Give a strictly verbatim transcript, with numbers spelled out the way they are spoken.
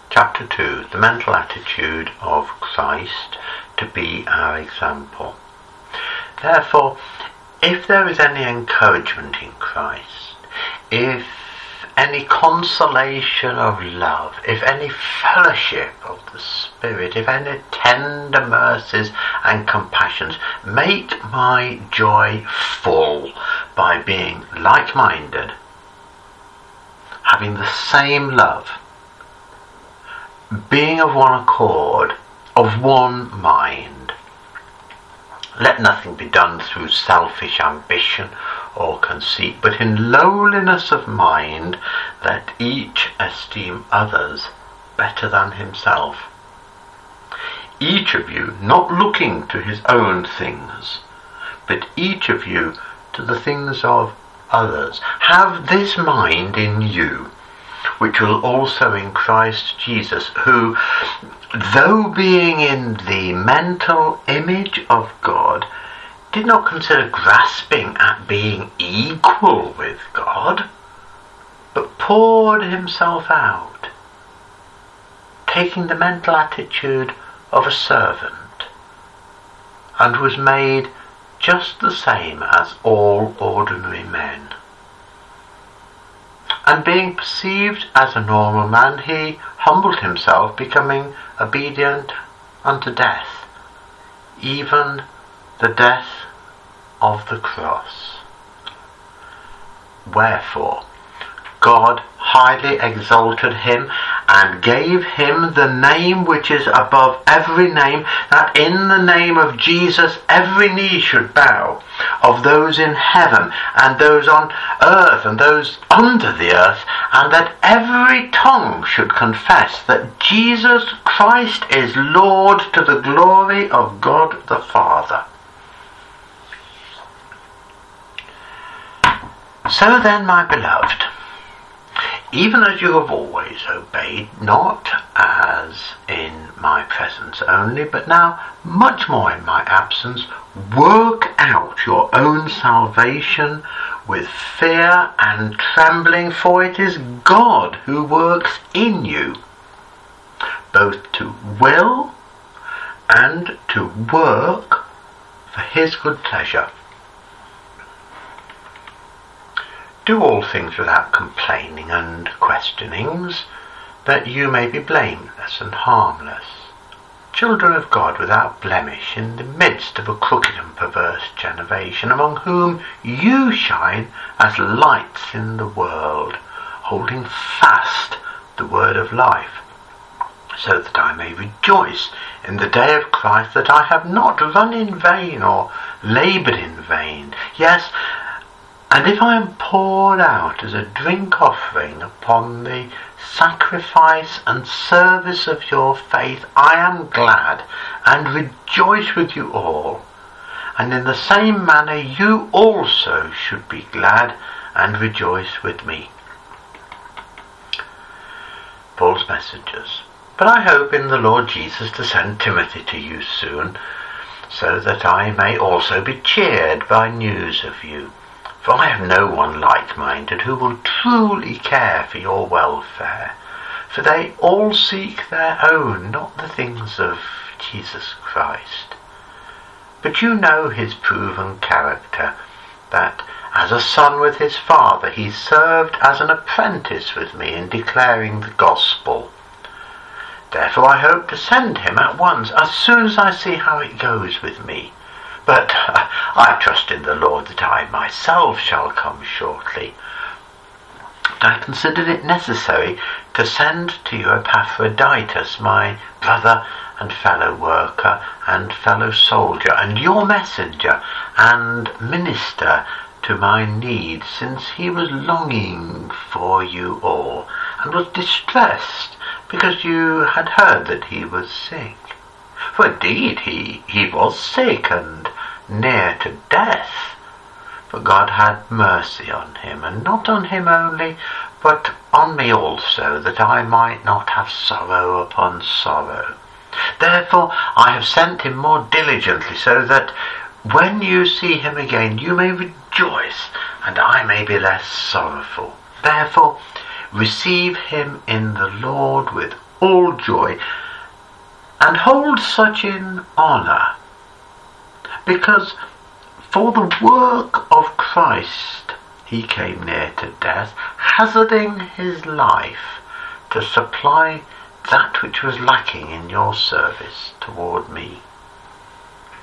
Chapter two. The mental attitude of Christ to be our example. Therefore, if there is any encouragement in Christ, if any consolation of love, if any fellowship of the Spirit, if any tender mercies and compassions, make my joy full by being like-minded, having the same love, being of one accord, of one mind. Let nothing be done through selfish ambition or conceit, but in lowliness of mind let each esteem others better than himself. Each of you not looking to his own things, but each of you to the things of others. Have this mind in you, which will also in Christ Jesus, who, though being in the mental image of God, did not consider grasping at being equal with God, but poured himself out, taking the mental attitude of a servant, and was made just the same as all ordinary men. And being perceived as a normal man, he humbled himself, becoming obedient unto death, even the death of the cross. Wherefore God highly exalted him and gave him the name which is above every name, that in the name of Jesus every knee should bow, of those in heaven and those on earth and those under the earth, and that every tongue should confess that Jesus Christ is Lord, to the glory of God the Father. So then, my beloved, even as you have always obeyed, not as in my presence only, but now much more in my absence, work out your own salvation with fear and trembling, for it is God who works in you, both to will and to work for his good pleasure. Do all things without complaining and questionings, that you may be blameless and harmless, children of God without blemish, in the midst of a crooked and perverse generation, among whom you shine as lights in the world, holding fast the word of life, so that I may rejoice in the day of Christ, that I have not run in vain or laboured in vain. Yes, and if I am poured out as a drink offering upon the sacrifice and service of your faith, I am glad and rejoice with you all. And in the same manner you also should be glad and rejoice with me. Paul's messengers. But I hope in the Lord Jesus to send Timothy to you soon, so that I may also be cheered by news of you. For I have no one like-minded who will truly care for your welfare, for they all seek their own, not the things of Jesus Christ. But you know his proven character, that as a son with his father he served as an apprentice with me in declaring the gospel. Therefore I hope to send him at once, as soon as I see how it goes with me. But uh, I trust in the Lord that I myself shall come shortly. I considered it necessary to send to you Epaphroditus, my brother and fellow worker and fellow soldier, and your messenger and minister to my need, since he was longing for you all, and was distressed because you had heard that he was sick. For indeed he, he was sick and near to death, but God had mercy on him, and not on him only, but on me also, that I might not have sorrow upon sorrow. Therefore I have sent him more diligently, so that when you see him again you may rejoice, and I may be less sorrowful. Therefore, receive him in the Lord with all joy, and hold such in honour, because for the work of Christ he came near to death, hazarding his life to supply that which was lacking in your service toward me.